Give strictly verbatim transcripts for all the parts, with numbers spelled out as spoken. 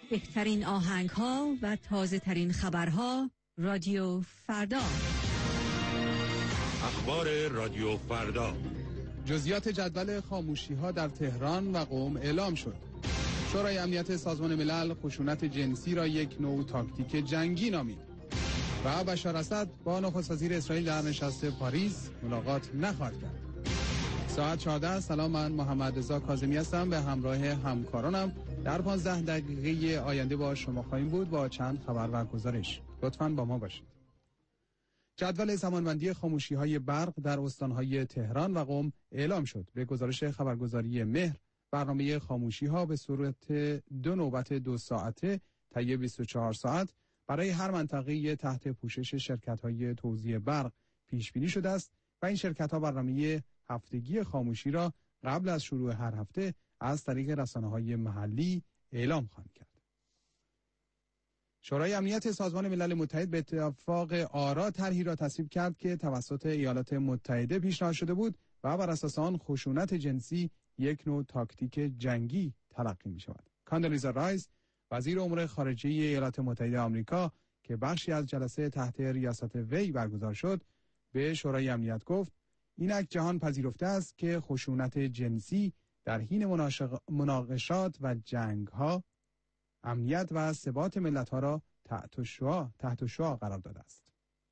بهترین آهنگ ها و تازه ترین خبرها. رادیو فردا. اخبار رادیو فردا. جزئیات جدول خاموشی ها در تهران و قم اعلام شد. شورای امنیت سازمان ملل خشونت جنسی را یک نوع تاکتیک جنگی نامید. و بشار اسد با نخست وزیر اسرائیل در نشست پاریس ملاقات نخواهد کرد. ساعت چهارده. سلام، من محمد رضا کاظمی هستم. به همراه همکارانم در پانزده دقیقه آینده با شما خواهیم بود با چند خبر و گزارش. لطفاً با ما باشید. جدول زمانبندی خاموشی‌های برق در استان‌های تهران و قم اعلام شد. به گزارش خبرگزاری مهر، برنامه خاموشی‌ها به صورت دو نوبت دو ساعته طی بیست و چهار ساعت برای هر منطقه تحت پوشش شرکت‌های توزیع برق پیش بینی شده است و این شرکت‌ها برنامه هفتگی خاموشی را قبل از شروع هر هفته از طریق رسانه‌های محلی اعلام خواهند کرد. شورای امنیت سازمان ملل متحد به اتفاق آرا طرحی را تصویب کرد که توسط ایالات متحده پیشنهاد شده بود و بر اساس آن خشونت جنسی یک نوع تاکتیک جنگی تلقی می شود. کاندلیزا رایس، وزیر امور خارجه ایالات متحده آمریکا که بخشی از جلسه تحت ریاست وی برگزار شد، به شورای امنیت گفت اینک جهان پذیرفته است که خشونت جنسی در حین مناقشات و جنگ‌ها امنیت و ثبات ملت‌ها را تحت شعاع تحت شعاع قرار داده است.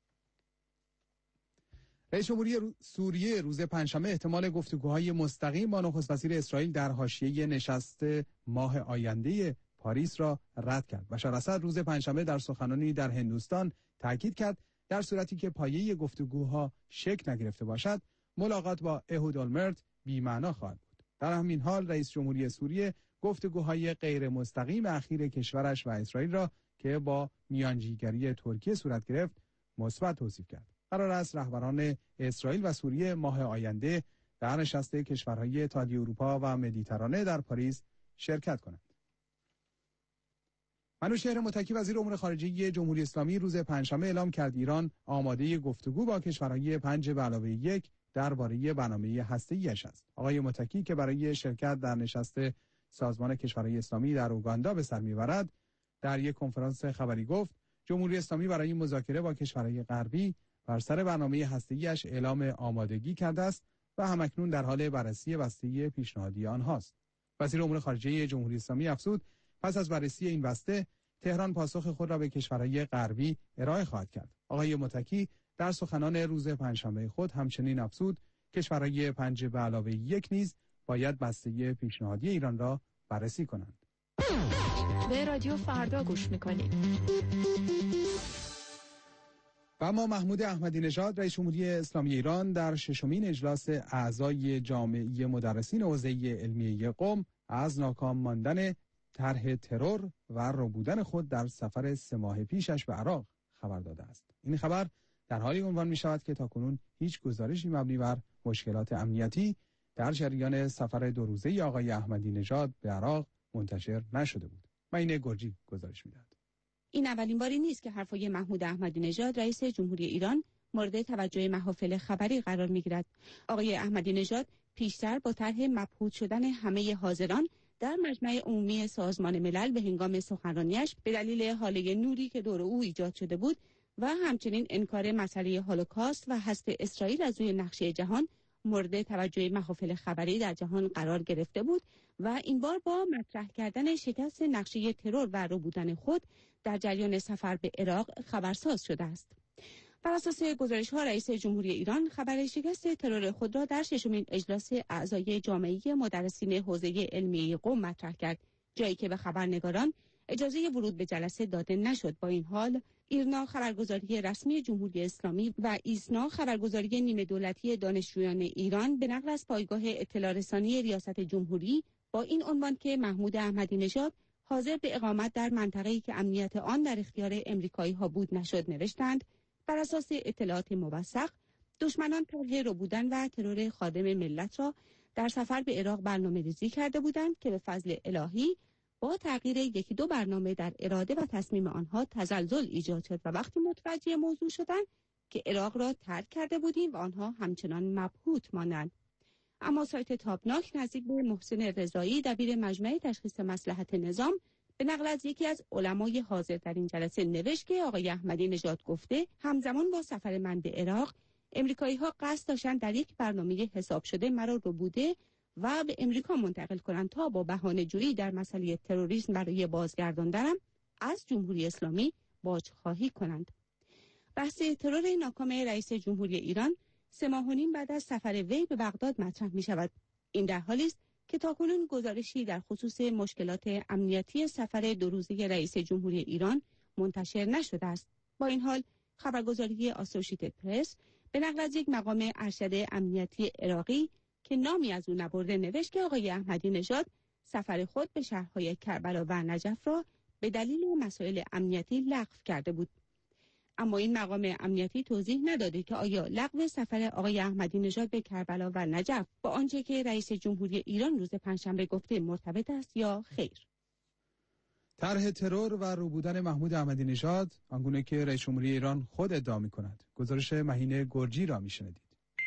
رئیس جمهوری سوریه روز پنجشنبه احتمال گفتگوهای مستقیم با نخست وزیر اسرائیل در حاشیه نشست ماه آینده پاریس را رد کرد. بشار اسد روز پنجشنبه در سخنرانی در هندوستان تاکید کرد در صورتی که پایه گفتگوها شکل نگرفته باشد، ملاقات با اهود اولمرت بی‌معنا خواهد بود. در همین حال رئیس جمهوری سوریه گفتگوهای غیر مستقیم اخیر کشورش و اسرائیل را که با میانجیگری ترکیه صورت گرفت مثبت توصیف کرد. قرار است رهبران اسرائیل و سوریه ماه آینده در نشست کشورهای اتحادیه اروپا و مدیترانه در پاریس شرکت کنند. منوچهر متکی وزیر امور خارجه جمهوری اسلامی روز پنجشنبه اعلام کرد ایران آماده گفتگو با کشورهای پنج به علاوه یک درباره برنامه هسته‌ایش است. آقای متکی که برای شرکت در نشست سازمان کشورهای اسلامی در اوگاندا به سر میبرد، در یک کنفرانس خبری گفت جمهوری اسلامی برای مذاکره با کشورهای غربی بر سر برنامه هسته‌ایش اعلام آمادگی کرده است و همکنون در حال بررسی بسته پیشنهادی آنهاست. وزیر امور خارجه جمهوری اسلامی افزود پس از بررسی این بسته تهران پاسخ خود را به کشورهای غربی ارائه خواهد کرد. آقای متکی در سخنان روز پنجشنبه خود همچنین افزود کشورهای پنج به علاوه یک نیز باید بسته پیشنهادی ایران را بررسی کنند. به رادیو فردا گوش میکنید. و ما محمود احمدی نژاد رئیس جمهوری اسلامی ایران در ششمین اجلاس اعضای جامعه مدرسین حوزه علمیه قم از ناکام ماندن طرح ترور و ربودن خود در سفر سه ماه پیشش به عراق خبر داده است. این خبر در حالی عنوان می شود که تاکنون هیچ گزارشی مبنی بر مشکلات امنیتی در جریان سفر دو روزه آقای احمدی نژاد به عراق منتشر نشده بود. معین گرجی گزارش می‌دهد. این اولین باری نیست که حرفای محمود احمدی نژاد رئیس جمهوری ایران مورد توجه محافل خبری قرار می‌گیرد. آقای احمدی نژاد پیشتر با طرح مبهوت شدن همه حاضران در مجمع عمومی سازمان ملل به هنگام سخنرانیش به دلیل حاله نوری که دور او ایجاد شده بود و همچنین انکار مسئله هولوکاست و حذف اسرائیل از روی نقشه جهان مورد توجه محافل خبری در جهان قرار گرفته بود و این بار با مطرح کردن شکست نقشه ترور و ربودن خود در جریان سفر به عراق خبرساز شده است. بر اساس گزارش‌ها رئیس جمهوری ایران خبر شکست ترور خود را در ششمین اجلاس اعضای جامعه مدرسین حوزه علمیه قم مطرح کرد، جایی که به خبرنگاران اجازه ورود به جلسه داده نشد. با این حال ایرنا خبرگزاری رسمی جمهوری اسلامی و ایسنا خبرگزاری نیمه دولتی دانشجویان ایران به نقل از پایگاه اطلاع رسانی ریاست جمهوری با این عنوان که محمود احمدی نژاد حاضر به اقامت در منطقه‌ای که امنیت آن در اختیار امریکایی‌ها بود نشد نوشتند بر اساس اطلاعات موثق دشمنان طرح ربودن و ترور خادم ملت را در سفر به عراق برنامه‌ریزی کرده بودند که به فضل الهی با تغییر یکی دو برنامه در اراده و تصمیم آنها تزلزل ایجاد شد و وقتی متوجه موضوع شدند که عراق را ترک کرده بودیم و آنها همچنان مبهوت مانند. اما سایت تابناک نزدیک به محسن رضایی دبیر مجمع تشخیص مصلحت نظام به نقل از یکی از علمای حاضر در این جلسه نوشت که آقای احمدی نژاد گفته همزمان با سفر من به عراق امریکایی‌ها قصد داشتن در یک برنامه حساب شده مرا ربوده و به امریکا منتقل کنند تا با بهانه‌جویی در مسئله تروریسم برای بازگرداندنم از جمهوری اسلامی باج‌خواهی کنند. بحث ترور ناکام رئیس جمهوری ایران سه ماه و نیم بعد از سفر وی به بغداد مطرح می شود. این در حالی است که تاکنون گزارشی در خصوص مشکلات امنیتی سفر دو روزه رئیس جمهوری ایران منتشر نشده است. با این حال خبرگزاری آسوشیتد پرس به نقل از یک مقام ارشد امنیتی عراقی که نامی از او نبرده نوشت که آقای احمدی نژاد سفر خود به شهرهای کربلا و نجف را به دلیل مسائل امنیتی لغو کرده بود. اما این مقام امنیتی توضیح نداده که آیا لغو سفر آقای احمدی نژاد به کربلا و نجف با آنچه که رئیس جمهوری ایران روز پنجشنبه گفته مرتبط است یا خیر. طرح ترور و ربودن محمود احمدی نژاد آنگونه که رئیس جمهوری ایران خود ادعا می‌کند. گزارش مهین گرجی را می‌شنوید.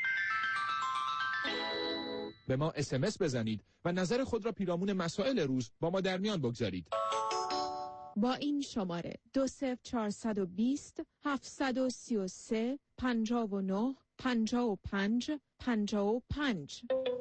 به ما اس ام اس بزنید و نظر خود را پیرامون مسائل روز با ما در میان بگذارید. با این شماره دو صفر چهارصد و بیست هفتصد و سی و سه پنجاه و نه پنجاه و پنج پنجاه و پنج.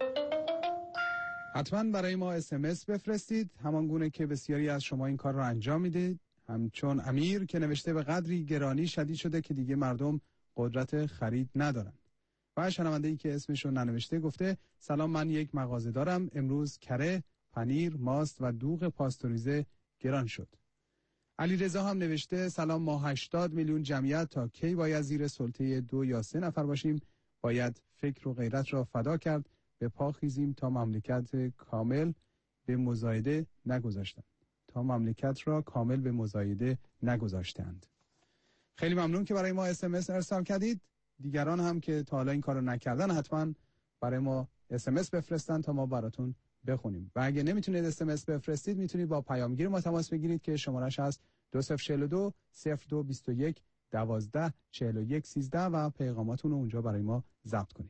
حتما برای ما اس ام اس بفرستید، همان گونه که بسیاری از شما این کار را انجام میدید. همچون امیر که نوشته به قدری گرانی شدید شده که دیگه مردم قدرت خرید ندارند. و شنونده‌ای که اسمش رو ننوشته گفته سلام، من یک مغازه دارم، امروز کره، پنیر، ماست و دوغ پاستوریزه گران شد. علی رضا هم نوشته سلام، ما هشتاد میلیون جمعیت تا کی باید زیر سلطه دو یا سه نفر باشیم؟ باید فکر و غیرت را فدا کرد، به پا خیزیم تا مملکت کامل به مزایده نگذاشتند. تا مملکت را کامل به مزایده نگذاشتند. خیلی ممنون که برای ما اس ام اس ارسال کردید. دیگران هم که تا حالا این کارو نکردن حتما برای ما اس ام اس بفرستن تا ما براتون بخونیم. و اگه نمیتونید اس ام اس بفرستید میتونید با پیامگیر ما تماس بگیرید که شمارش هست دو صفر چهار دو صفر دو بیست و یک دوازده چهل و یک سیزده و پیغاماتون رو اونجا برای ما ضبط کنید.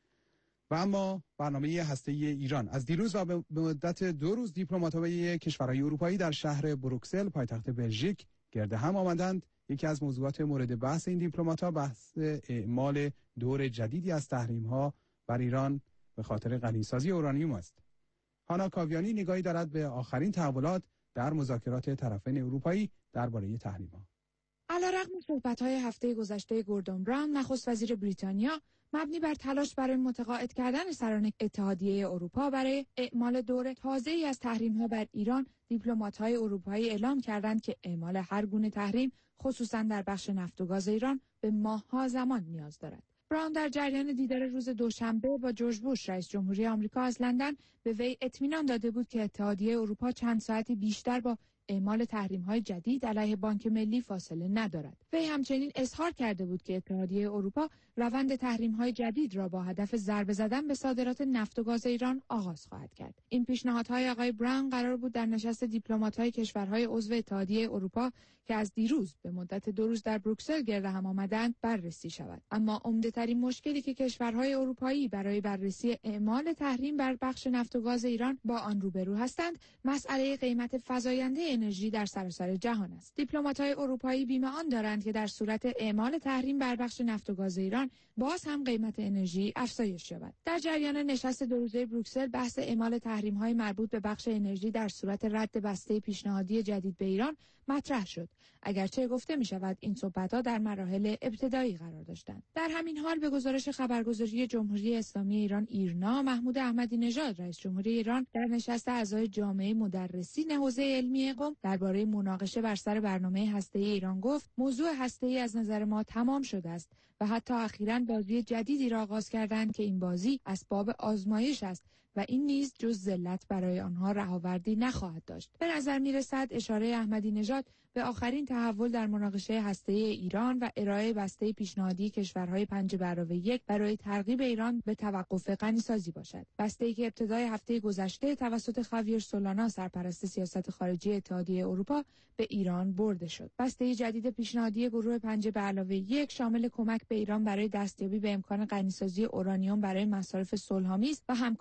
و اما برنامه هسته‌ای ایران از دیروز و به مدت دو روز دیپلمات‌های کشورهای اروپایی در شهر بروکسل پایتخت بلژیک گرد هم آمدند. یکی از موضوعات مورد بحث این دیپلمات‌ها بحث اعمال دور جدیدی از تحریم‌ها بر ایران به خاطر غنیسازی اورانیوم است. هانا کاویانی نگاهی دارد به آخرین تحولات در مذاکرات طرفین اروپایی درباره تحریم‌ها. علیرغم صحبت‌های هفته گذشته گوردون براون نخست وزیر بریتانیا مبنی بر تلاش برای متقاعد کردن سران اتحادیه اروپا برای اعمال دور تازه‌ای از تحریم‌ها بر ایران، دیپلمات‌های اروپایی اعلام کردند که اعمال هر گونه تحریم، خصوصاً در بخش نفت و گاز ایران، به ماه‌ها زمان نیاز دارد. براون در جریان دیدار روز دوشنبه با جورج بوش رئیس جمهوری آمریکا از لندن به وی اطمینان داده بود که اتحادیه اروپا چند ساعتی بیشتر با اعمال تحریم‌های جدید علیه بانک ملی فاصله ندارد. وی همچنین اظهار کرده بود که اتحادیه اروپا روند تحریم‌های جدید را با هدف ضربه زدن به صادرات نفت و گاز ایران آغاز خواهد کرد. این پیشنهادهای آقای براون قرار بود در نشست دیپلمات‌های کشورهای عضو اتحادیه اروپا که از دیروز به مدت دو روز در بروکسل گرد هم آمدند بررسی شود. اما عمده‌ترین مشکلی که کشورهای اروپایی برای بررسی اعمال تحریم بر بخش نفت و گاز ایران با آن روبرو هستند، مسئله قیمت فزاینده انرژی در سراسر جهان است. دیپلمات‌های اروپایی بیم آن دارند که در صورت اعمال تحریم بر بخش نفت و گاز ایران باز هم قیمت انرژی افزایش یابد. در جریان نشست دو روزه بروکسل بحث اعمال تحریم‌های مربوط به بخش انرژی در صورت رد بسته پیشنهادی جدید به ایران مطرح شد، اگرچه گفته می‌شود این صحبت‌ها در مراحل ابتدایی قرار داشتند. در همین حال به گزارش خبرگزاری جمهوری اسلامی ایران ایرنا، محمود احمدی نژاد رئیس جمهوری ایران در نشست اعضای جامعه مدرسین حوزه علمی قم درباره مناقشه بر سر برنامه هسته‌ای ایران گفت موضوع هسته‌ای از نظر ما تمام شده است و حتی اخیراً بازی جدیدی را آغاز کردند که این بازی اسباب آزمایش است و این نیز جز ذلت برای آنها رهاوردی نخواهد داشت. به نظر می‌رسد اشاره احمدی نژاد به آخرین تحول در مناقشه هسته‌ای ایران و ارائه بسته پیشنهادی کشورهای پنج به علاوه یک برای ترغیب ایران به توقف غنیسازی باشد. بسته‌ای که ابتدای هفته گذشته توسط خاویر سولانا سرپرست سیاست خارجی اتحادیه اروپا به ایران برده شد. بسته جدید پیشنهادی گروه پنج به علاوه یک شامل کمک به ایران برای دستیابی به امکان غنیسازی اورانیوم برای مصارف صلح‌آمیز و همکاری‌های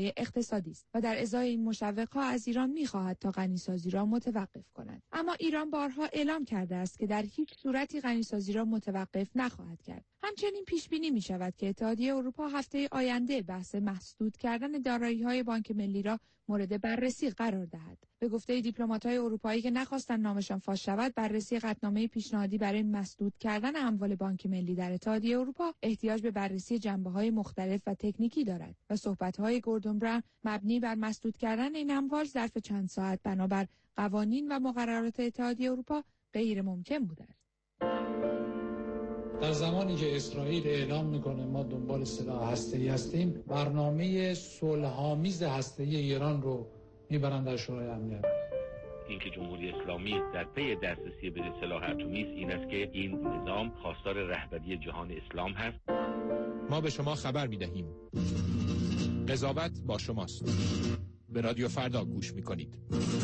های اقتصادی است و در ازای این مشوق‌ها از ایران می‌خواهد تا غنیسازی را متوقف کند. اما ایران بارها اعلام کرده است که در هیچ صورتی غنیسازی را متوقف نخواهد کرد. همچنین پیش بینی می شود که اتحادیه اروپا هفته آینده بحث مسدود کردن دارایی‌های بانک ملی را مورد بررسی قرار دهد. به گفته دیپلمات‌های اروپایی که نخواستند نامشان فاش شود، بررسی قطعنامه پیشنهادی برای مسدود کردن اموال بانک ملی در اتحادیه اروپا احتیاج به بررسی جنبه‌های مختلف و تکنیکی دارد و صحبت‌های گوردون براون مبنی بر مسدود کردن این اموال ظرف چند ساعت بنابر قوانین و مقررات اتحادیه اروپا غیر ممکن بوده است. در زمانی که اسرائیل اعلام میکنه ما دنبال سلاح هسته‌ای هستیم، برنامه صلح‌آمیز هسته‌ای ایران رو میبرن در شورای امنیت. اینکه جمهوری اسلامی در پی دسترسی به سلاح اتمی است این است که این نظام خواستار رهبری جهان اسلام هست. ما به شما خبر میدهیم. قضاوت با شماست. به رادیو فردا گوش میکنید.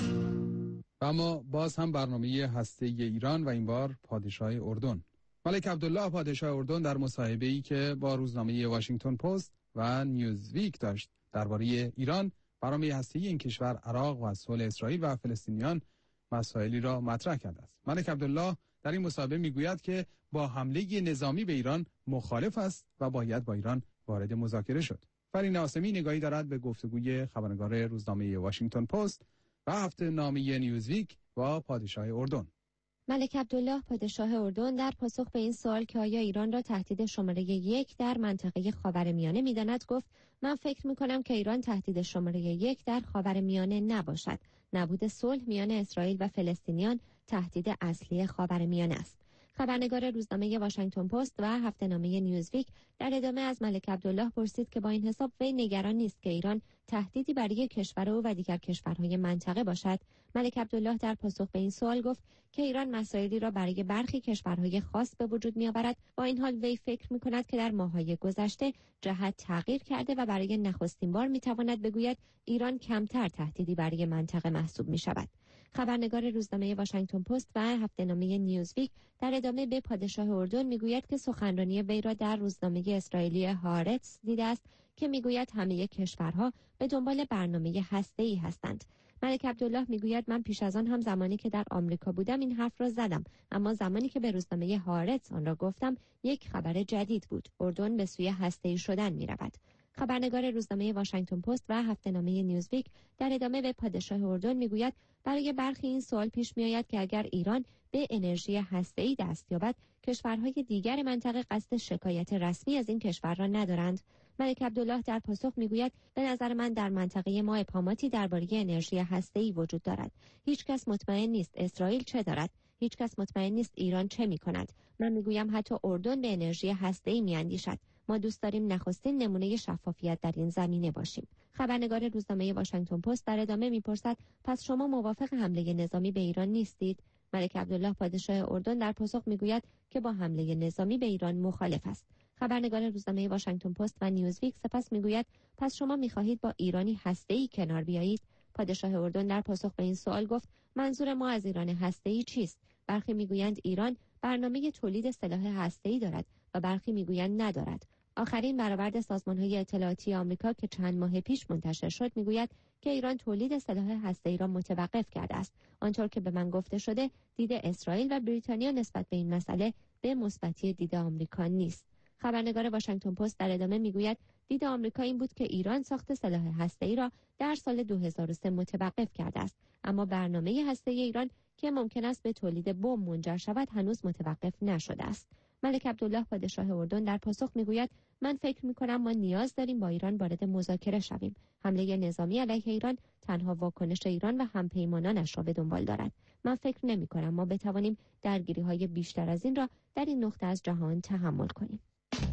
و اما باز هم برنامه هسته‌ای ایران و این بار پادشاه اردن. ملک عبدالله پادشاه اردن در مصاحبه‌ای که با روزنامه واشنگتن پست و نیوزویک داشت درباره ایران، برنامه هسته‌ای این کشور، عراق و صلح اسرائیل و فلسطینیان مسائلی را مطرح کرده است. ملک عبدالله در این مصاحبه میگوید که با حمله نظامی به ایران مخالف است و باید با ایران وارد مذاکره شد. فرین عاصمی نگاهی دارد به گفتگوی خبرنگار روزنامه واشنگتن پست و هفته‌نامه نیوزویک با پادشاه اردن. ملک عبدالله پادشاه اردن در پاسخ به این سوال که آیا ایران را تهدید شماره یک در منطقه خاورمیانه می‌داند گفت من فکر می‌کنم که ایران تهدید شماره یک در خاورمیانه نباشد. نبود صلح میان اسرائیل و فلسطینیان تهدید اصلی خاورمیانه است. خبرنگار روزنامه واشنگتن پست و هفته‌نامه نیوزویک در ادامه از ملک عبدالله پرسید که با این حساب وی نگران نیست که ایران تهدیدی برای کشور او و دیگر کشورهای منطقه باشد. ملک عبدالله در پاسخ به این سوال گفت که ایران مسائلی را برای برخی کشورهای خاص به وجود می‌آورد. با این حال وی فکر می‌کند که در ماه‌های گذشته جهت تغییر کرده و برای نخستین بار می‌تواند بگوید ایران کمتر تهدیدی برای منطقه محسوب می‌شود. خبرنگار روزنامه واشنگتن پست و هفته‌نامه نیوزویک در ادامه به پادشاه اردن میگوید که سخنرانی وی را در روزنامه اسرائیلی هارتز دیده است که میگوید همه کشورها به دنبال برنامه هسته‌ای هستند. ملک عبدالله میگوید من پیش از آن هم زمانی که در آمریکا بودم این حرف را زدم، اما زمانی که به روزنامه هارتز آن را گفتم یک خبر جدید بود. اردن به سوی هسته‌ای شدن میرود. خبرنگار روزنامه واشنگتن پست و هفته‌نامه نیوزویک در ادامه به پادشاه اردن میگوید برای برخی این سوال پیش میآید که اگر ایران به انرژی هسته‌ای دست یابد کشورهای دیگر منطقه قصد شکایت رسمی از این کشور را ندارند. ملک عبدالله در پاسخ میگوید به نظر من در منطقه ما ابهاماتی درباره انرژی هسته‌ای وجود دارد. هیچ کس مطمئن نیست اسرائیل چه دارد. هیچ کس مطمئن نیست ایران چه می‌کند. من میگویم حتی اردن به انرژی هسته‌ای می‌اندیشد. ما دوست داریم نخستین نمونه شفافیت در این زمینه باشیم. خبرنگار روزنامه واشنگتن پست در ادامه میپرسد پس شما موافق حمله نظامی به ایران نیستید؟ ملک عبدالله پادشاه اردن در پاسخ میگوید که با حمله نظامی به ایران مخالف است. خبرنگار روزنامه واشنگتن پست و نیوزویک سپس میگوید پس شما میخواهید با ایرانی هسته‌ای کنار بیایید؟ پادشاه اردن در پاسخ به این سوال گفت منظور ما از ایران هسته‌ای چیست؟ برخی میگویند ایران برنامه تولید سلاح هسته‌ای دارد و برخی میگویند ندارد. آخرین برآورد سازمان‌های اطلاعاتی آمریکا که چند ماه پیش منتشر شد میگوید که ایران تولید سلاح هسته‌ای را متوقف کرده است. آنطور که به من گفته شده دید اسرائیل و بریتانیا نسبت به این مسئله به مثبتی دید آمریکا نیست. خبرنگار واشنگتن پست در ادامه میگوید دید آمریکا این بود که ایران ساخت سلاح هسته‌ای را در سال دو هزار و سه متوقف کرده است، اما برنامه هسته‌ای ایران که ممکن است به تولید بمب منجر شود هنوز متوقف نشده است. ملک عبدالله پادشاه اردن در پاسخ میگوید من فکر میکنم ما نیاز داریم با ایران وارد مذاکره شویم. حمله نظامی علیه ایران تنها واکنش ایران و همپیمانانش را به دنبال دارد. من فکر نمیکنم ما بتوانیم درگیری‌های بیشتر از این را در این نقطه از جهان تحمل کنیم.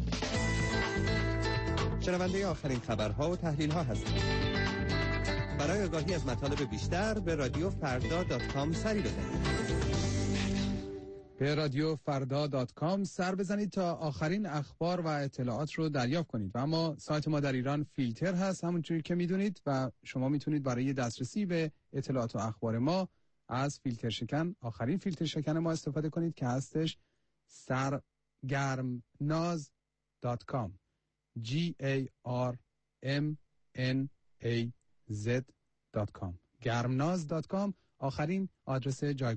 شنونده آخرین خبرها و تحلیل‌ها هستید. برای آگاهی از مطالب بیشتر به رادیو فردا دات کام سری بزنید. به رادیو فردا دات کام سر بزنید تا آخرین اخبار و اطلاعات رو دریافت کنید. و اما سایت ما در ایران فیلتر هست همونجوری که میدونید و شما میتونید برای دسترسی به اطلاعات و اخبار ما از فیلتر شکن، آخرین فیلتر شکن ما استفاده کنید که هستش سرگرمناز دات کام. G A R M N ای زد دات کام گرمناز دات کام آخرین آدرس جایگاه